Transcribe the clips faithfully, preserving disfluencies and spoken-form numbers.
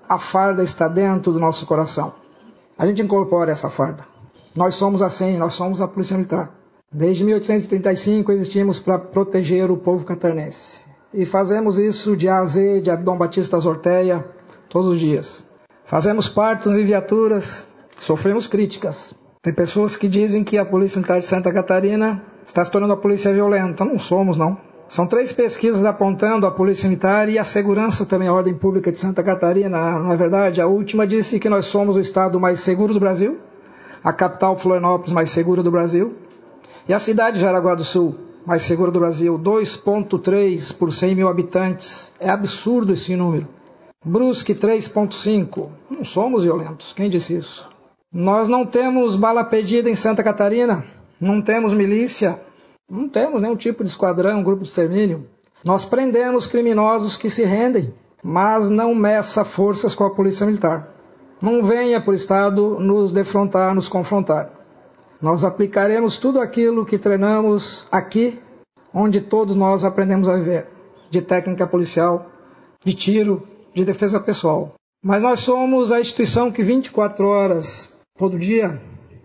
a farda está dentro do nosso coração. A gente incorpora essa farda. Nós somos assim, nós somos a Polícia Militar. Desde mil oitocentos e trinta e cinco existimos para proteger o povo catarinense. E fazemos isso de A a Z, de Dom Batista às Orteia, todos os dias. Fazemos partos em viaturas, sofremos críticas. Tem pessoas que dizem que a Polícia Militar de Santa Catarina está se tornando a polícia violenta. Não somos, não. São três pesquisas apontando a Polícia Militar e a segurança também, a ordem pública de Santa Catarina. Não é verdade? A última disse que nós somos o estado mais seguro do Brasil, a capital Florianópolis mais segura do Brasil, e a cidade de Jaraguá do Sul mais segura do Brasil, dois vírgula três por cem mil habitantes. É absurdo esse número. Brusque, três vírgula cinco. Não somos violentos. Quem disse isso? Nós não temos bala perdida em Santa Catarina, não temos milícia, não temos nenhum tipo de esquadrão, grupo de extermínio. Nós prendemos criminosos que se rendem, mas não meça forças com a Polícia Militar. Não venha por Estado nos defrontar, nos confrontar. Nós aplicaremos tudo aquilo que treinamos aqui, onde todos nós aprendemos a viver, de técnica policial, de tiro, de defesa pessoal. Mas nós somos a instituição que vinte e quatro horas, todo dia,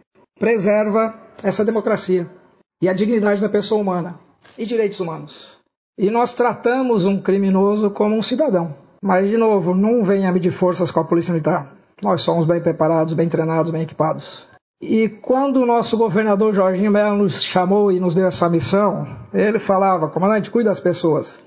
preserva essa democracia e a dignidade da pessoa humana e direitos humanos. E nós tratamos um criminoso como um cidadão. Mas, de novo, não venha medir forças com a Polícia Militar. Nós somos bem preparados, bem treinados, bem equipados. E quando o nosso governador Jorginho Melo nos chamou e nos deu essa missão, ele falava: comandante, cuida das pessoas.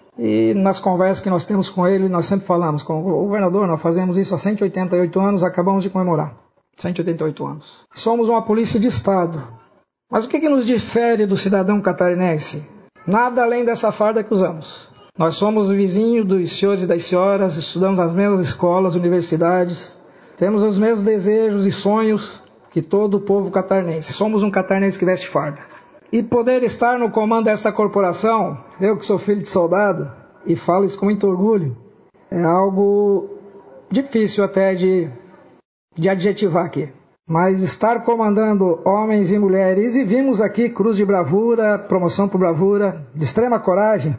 E nas conversas que nós temos com ele, nós sempre falamos: com o governador, nós fazemos isso há cento e oitenta e oito anos, acabamos de comemorar. cento e oitenta e oito anos. Somos uma polícia de Estado. Mas o que, que nos difere do cidadão catarinense? Nada além dessa farda que usamos. Nós somos vizinhos dos senhores e das senhoras, estudamos nas mesmas escolas, universidades, temos os mesmos desejos e sonhos que todo o povo catarinense. Somos um catarinense que veste farda. E poder estar no comando desta corporação, eu que sou filho de soldado, e falo isso com muito orgulho, é algo difícil até de, de adjetivar aqui. Mas estar comandando homens e mulheres, e vimos aqui cruz de bravura, promoção por bravura, de extrema coragem,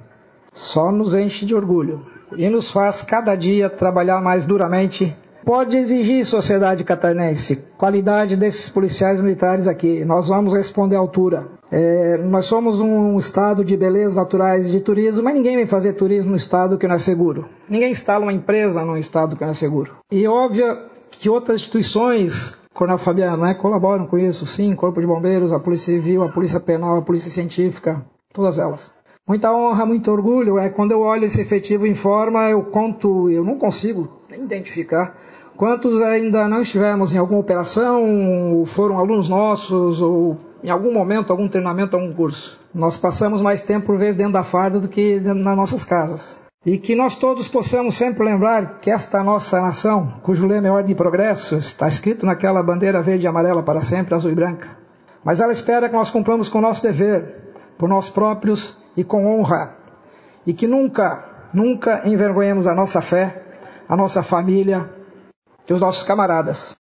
só nos enche de orgulho e nos faz cada dia trabalhar mais duramente. Pode exigir, sociedade catarinense, qualidade desses policiais militares aqui. Nós vamos responder à altura. É, nós somos um estado de belezas naturais e de turismo, mas ninguém vem fazer turismo no estado que não é seguro. Ninguém instala uma empresa num estado que não é seguro. E óbvio que outras instituições, Coronel Fabiano, né, colaboram com isso, sim, Corpo de Bombeiros, a Polícia Civil, a Polícia Penal, a Polícia Científica, todas elas. Muita honra, muito orgulho. É, quando eu olho esse efetivo em forma, eu conto, eu não consigo nem identificar quantos ainda não estivemos em alguma operação, foram alunos nossos, ou em algum momento, algum treinamento, algum curso. Nós passamos mais tempo, por vezes, dentro da farda do que nas nossas casas. E que nós todos possamos sempre lembrar que esta nossa nação, cujo lema é ordem e progresso, está escrito naquela bandeira verde e amarela para sempre, azul e branca. Mas ela espera que nós cumpramos com o nosso dever, por nós próprios e com honra. E que nunca, nunca envergonhemos a nossa fé, a nossa família e os nossos camaradas.